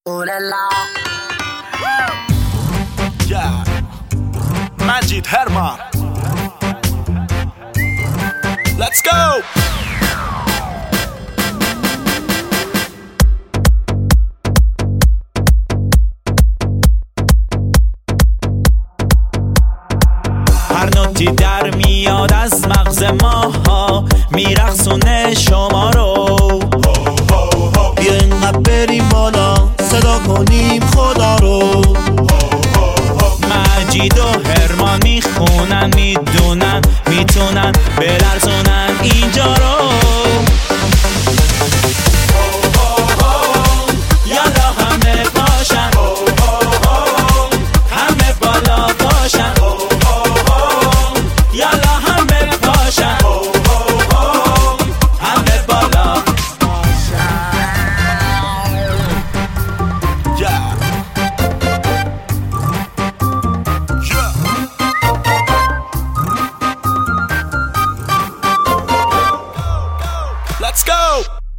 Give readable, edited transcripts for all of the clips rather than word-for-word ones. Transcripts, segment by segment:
Yeah. مجید هرمان. Let's go. هر نوتی در میاد از مغز ماها میرقصونه شما رو. بیا اینقدر بریم بالا صدا کنیم خدا رو. مجید و هرمان میخونن میدونن میتونن بلرزونن اینجا رو. یالا همه باشن همه بالا باشن. یالا همه باشن همه بالا. Let's go.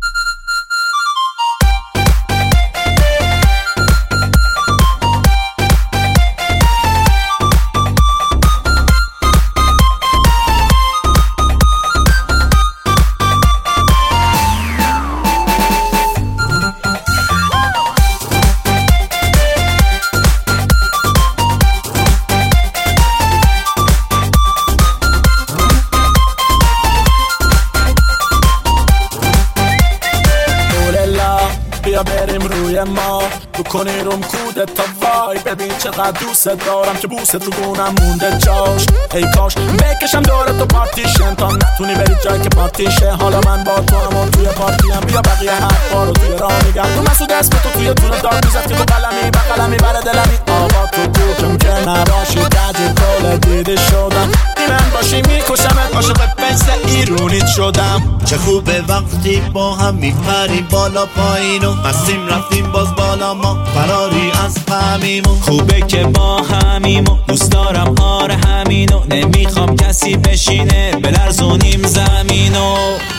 بیا بریم روی ما بکنی روم کودت تا وای. ببین چقدر دوست دارم که بوست رو گونم مونده جاش. ای کاش بکشم داره تو پارتیشن تا نتونی بری جایی که پارتیشه. حالا من با تو همون توی پارتیم. بیا بقیه حرفا رو توی راه میگم. تو مسعود اسم تو توی طول داد میزد که تو قلمی و قلمی بره دلمی. آقا تو کوچم که نباشی کجی کل دیده شدم. من باشی میکشمت عاشق پنسه ایرونیت شدم. چه خوبه وقتی با هم میپریم بالا پایین و هستیم رفتیم باز بالا ما فراری از همیمون. خوبه که با همیمو دوست دارم آره همینو. نمیخوام کسی بشینه بلرزونیم زمینو.